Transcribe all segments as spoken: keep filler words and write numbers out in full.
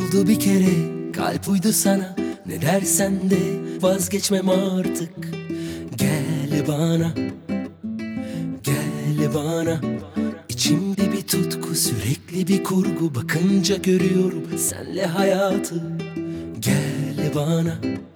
Oldu bir kere, kalp uydu sana. Ne dersen de vazgeçmem artık. Gel bana, gel bana. İçimde bir tutku, sürekli bir kurgu. Bakınca görüyorum senle hayatı. Gel bana,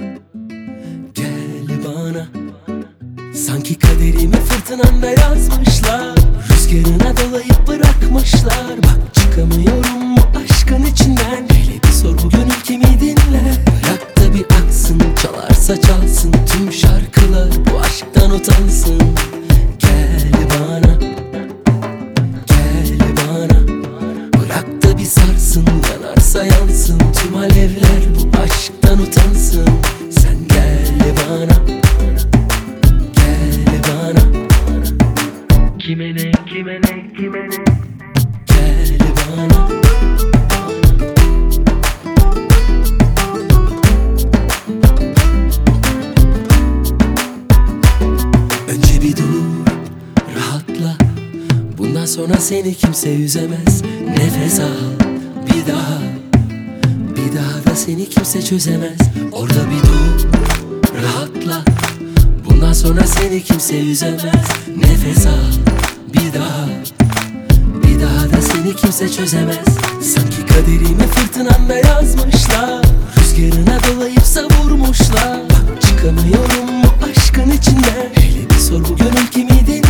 gel bana. Sanki kaderimi fırtınanda yazmışlar. Rüzgarına dolayıp bırakmışlar. Bak çıkamıyorum bu aşkın içinden. Hele bir sor bu gönül kimi dinler. Bırak da bir aksın, çalarsa çalsın tüm şarkılar, bu aşktan utansın. Gel bana, gel bana. Bırak da bir sarsın, yanarsa yansın tüm alevler, bu aşktan utansın. Sen gel bana, gel bana. Kime ne, kime ne, kime ne? Gel bana. Önce bir dur, rahatla. Bundan sonra seni kimse üzemez. Nefes al, bir daha. Bir daha da seni kimse çözemez. Orada bir dur, rahatla. Bundan sonra seni kimse üzemez. Nefes al, bir daha. Bir daha da seni kimse çözemez. Sanki kaderimi fırtınanda yazmışlar. Rüzgarına dolayıp savurmuşlar. Bak çıkamıyorum bu aşkın içinden. Hele bir sor bu gönül kimi dinler.